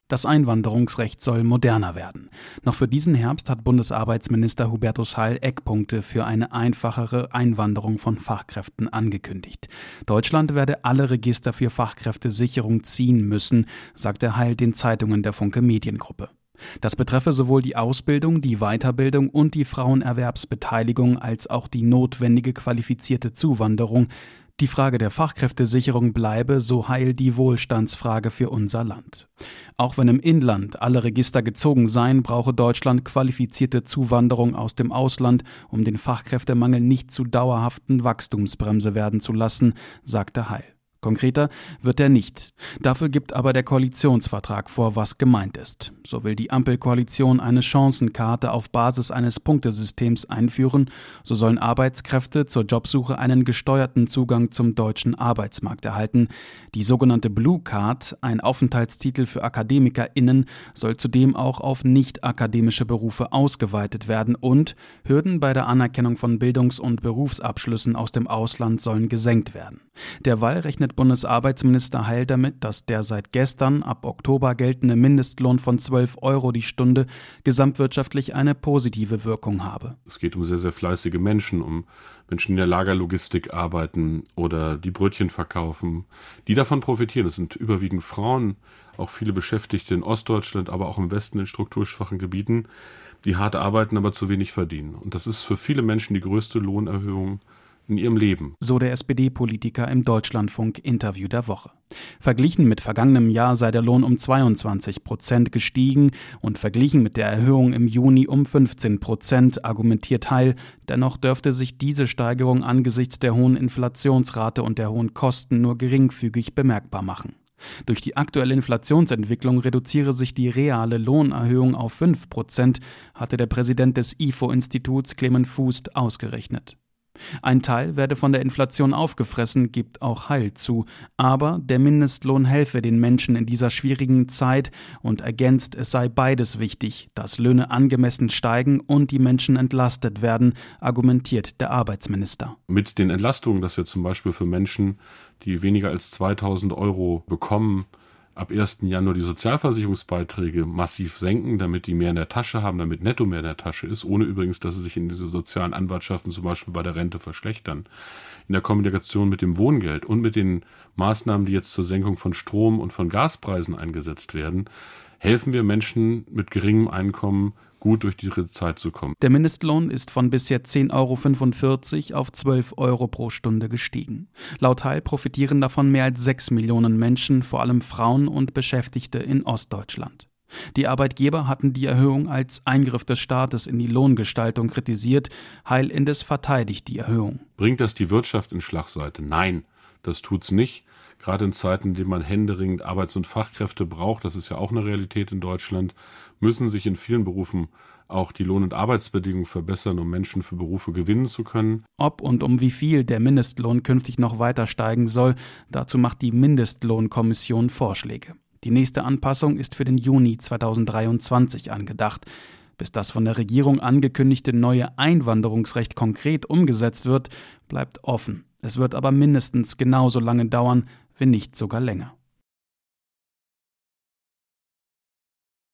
Das Einwanderungsrecht soll moderner werden. Noch für diesen Herbst hat Bundesarbeitsminister Hubertus Heil Eckpunkte für eine einfachere Einwanderung von Fachkräften angekündigt. Deutschland werde alle Register für Fachkräftesicherung ziehen müssen, sagte Heil den Zeitungen der Funke Mediengruppe. Das betreffe sowohl die Ausbildung, die Weiterbildung und die Frauenerwerbsbeteiligung als auch die notwendige qualifizierte Zuwanderung. Die Frage der Fachkräftesicherung bleibe, so Heil, die Wohlstandsfrage für unser Land. Auch wenn im Inland alle Register gezogen seien, brauche Deutschland qualifizierte Zuwanderung aus dem Ausland, um den Fachkräftemangel nicht zu dauerhaften Wachstumsbremse werden zu lassen, sagte Heil. Konkreter wird er nicht. Dafür gibt aber der Koalitionsvertrag vor, was gemeint ist. So will die Ampelkoalition eine Chancenkarte auf Basis eines Punktesystems einführen. So sollen Arbeitskräfte zur Jobsuche einen gesteuerten Zugang zum deutschen Arbeitsmarkt erhalten. Die sogenannte Blue Card, ein Aufenthaltstitel für AkademikerInnen, soll zudem auch auf nicht-akademische Berufe ausgeweitet werden und Hürden bei der Anerkennung von Bildungs- und Berufsabschlüssen aus dem Ausland sollen gesenkt werden. Derweil rechnet Bundesarbeitsminister Heil damit, dass der seit gestern ab Oktober geltende Mindestlohn von 12 € die Stunde gesamtwirtschaftlich eine positive Wirkung habe. Es geht um sehr, sehr fleißige Menschen, um Menschen, die in der Lagerlogistik arbeiten oder die Brötchen verkaufen, die davon profitieren. Es sind überwiegend Frauen, auch viele Beschäftigte in Ostdeutschland, aber auch im Westen in strukturschwachen Gebieten, die hart arbeiten, aber zu wenig verdienen. Und das ist für viele Menschen die größte Lohnerhöhung in ihrem Leben. So der SPD-Politiker im Deutschlandfunk-Interview der Woche. Verglichen mit vergangenem Jahr sei der Lohn um 22% gestiegen und verglichen mit der Erhöhung im Juni um 15%, argumentiert Heil. Dennoch dürfte sich diese Steigerung angesichts der hohen Inflationsrate und der hohen Kosten nur geringfügig bemerkbar machen. Durch die aktuelle Inflationsentwicklung reduziere sich die reale Lohnerhöhung auf 5%, hatte der Präsident des IFO-Instituts Clement Fuest ausgerechnet. Ein Teil werde von der Inflation aufgefressen, gibt auch Heil zu. Aber der Mindestlohn helfe den Menschen in dieser schwierigen Zeit und ergänzt, es sei beides wichtig, dass Löhne angemessen steigen und die Menschen entlastet werden, argumentiert der Arbeitsminister. Mit den Entlastungen, dass wir zum Beispiel für Menschen, die weniger als 2.000 € bekommen, ab 1. Januar die Sozialversicherungsbeiträge massiv senken, damit die mehr in der Tasche haben, damit netto mehr in der Tasche ist, ohne übrigens, dass sie sich in diese sozialen Anwartschaften zum Beispiel bei der Rente verschlechtern. In der Kombination mit dem Wohngeld und mit den Maßnahmen, die jetzt zur Senkung von Strom- und von Gaspreisen eingesetzt werden, helfen wir Menschen mit geringem Einkommen, gut durch diese Zeit zu kommen. Der Mindestlohn ist von bisher 10,45 € auf 12 € pro Stunde gestiegen. Laut Heil profitieren davon mehr als 6 Millionen Menschen, vor allem Frauen und Beschäftigte in Ostdeutschland. Die Arbeitgeber hatten die Erhöhung als Eingriff des Staates in die Lohngestaltung kritisiert. Heil indes verteidigt die Erhöhung. Bringt das die Wirtschaft in Schlagseite? Nein, das tut's nicht. Gerade in Zeiten, in denen man händeringend Arbeits- und Fachkräfte braucht, das ist ja auch eine Realität in Deutschland, müssen sich in vielen Berufen auch die Lohn- und Arbeitsbedingungen verbessern, um Menschen für Berufe gewinnen zu können. Ob und um wie viel der Mindestlohn künftig noch weiter steigen soll, dazu macht die Mindestlohnkommission Vorschläge. Die nächste Anpassung ist für den Juni 2023 angedacht. Bis das von der Regierung angekündigte neue Einwanderungsrecht konkret umgesetzt wird, bleibt offen. Es wird aber mindestens genauso lange dauern, wenn nicht sogar länger.